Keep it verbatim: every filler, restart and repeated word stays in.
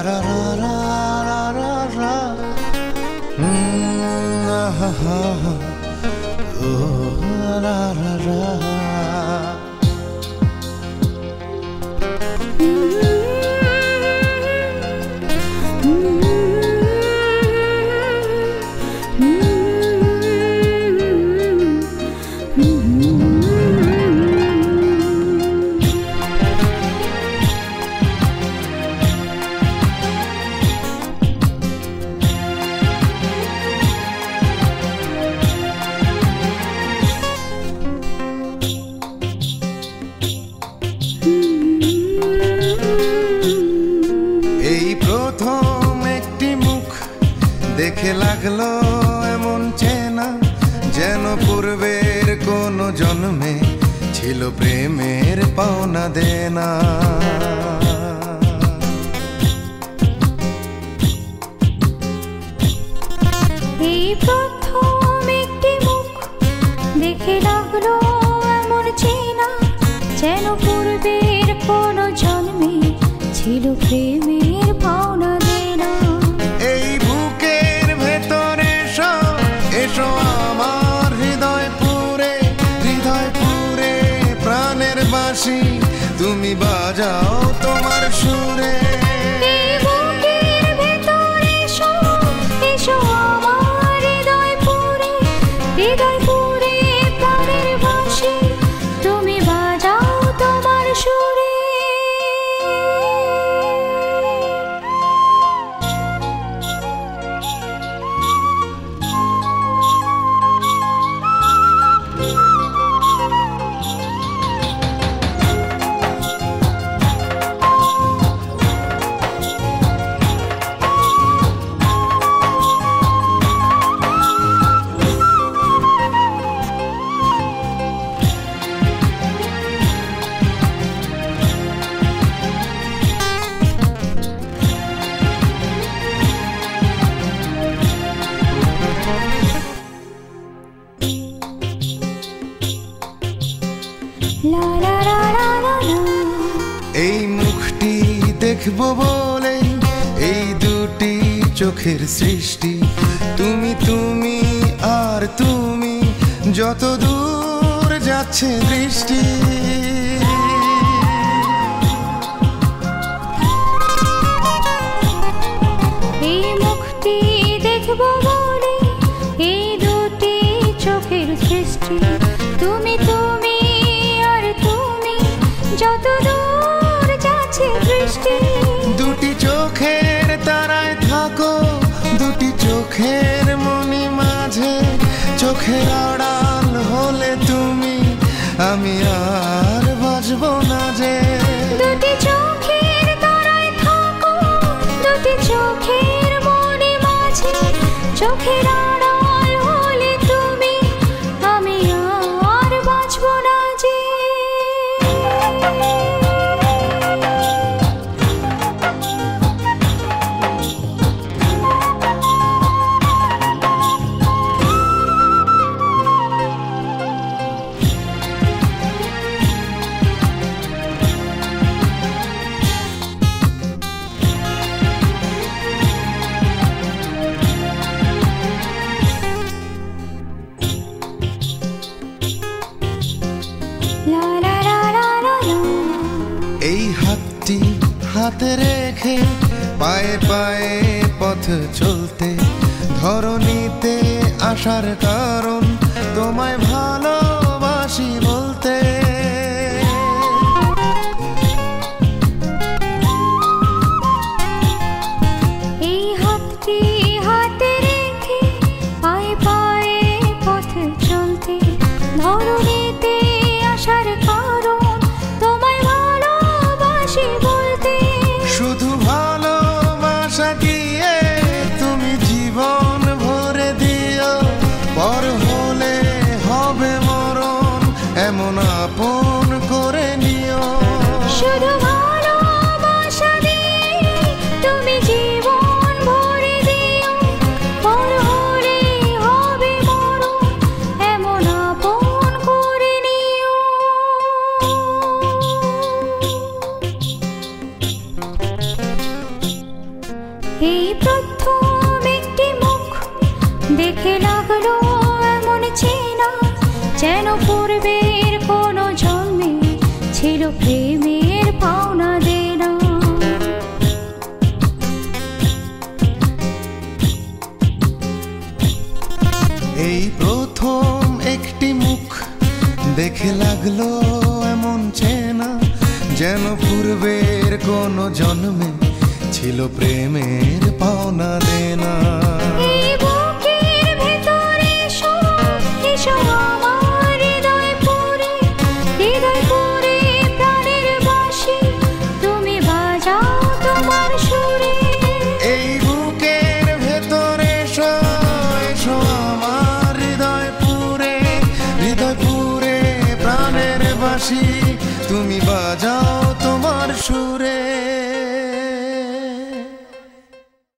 ra ra ra ra ra ra. Mm, ah, ah, ah. Oh, la la la. দেখে লাগলো এমন চেনা, যেন পূর্বের কোন জন্মে ছিল প্রেমের পাওনা দেনা। এই প্রথম একটি মুখ দেখে লাগলো এমন চেনা, যেন পূর্বের কোন জন্মে ছিল প্রেমের পাওনা দেনা। এই বুকের ভেতরে এসো, এসো আমার হৃদয় পুরে, হৃদয় পুরে প্রাণের বাঁশি তুমি বাজাও তোমার সুরে। এই বুকের ভেতরে এসো, এসো আমার হৃদয় পুরে, হৃদয় পুরে প্রাণের বাঁশি তুমি বাজাও তোমার সুরে। এই মুখটি দেখবো বলে এই দুটি চোখের সৃষ্টি, তুমি তুমি আর তুমি যত দূর যাচ্ছে দৃষ্টি। এই মুখটি দেখবো বলে এই দুটি চোখের সৃষ্টি, তুমি তুমি আর তুমি যত দূর যাচ্ছে দৃষ্টি। দুটি চোখের তারায় থাকো, দুটি চোখের মনি মাঝে, চোখের আড়াল হলে তুমি আমি আর বাঁচবো না যে। দুটি চোখের তারায় থাকো, দুটি চোখের মনি মাঝে, চোখের আড়াল হলে তুমি আমি আর বাঁচবো না যে। এই হাতটি হাতে রেখে পায়ে পায়ে পথ চলতে, ধরণীতে আসার কারণ তোমায় ভালোবাসি বলতে। এই হাতটি হাতে রেখে পায়ে পায়ে পথ চলতে, ধরণীতে আসার কারণ তোমায় ভালোবাসি বলতে। শুধু ভালোবাসা দিয়ে তুমি জীবন ভরে দিও, পর হলে হবে মরণ এমন এই প্রথম একটি মুখ দেখে লাগলো এমন চেনা, যেন পূর্বের কোনো জন্মে ছিল প্রেমের পাওনা দেনা। এই প্রথম একটি মুখ দেখে লাগলো এমন চেনা, যেন পূর্বের কোনো জন্মে ছিল প্রেমের পাওনা দেনা। এই বুকের ভেতরে এসো, এসো আমার হৃদয় পুরে, হৃদয় পুরে প্রাণের বাঁশি তুমি বাজাও তোমার সুরে। এই বুকের ভেতরে এসো, এসো আমার হৃদয় পুরে, হৃদয় পুরে প্রাণের বাঁশি তুমি বাজাও তোমার সুরে।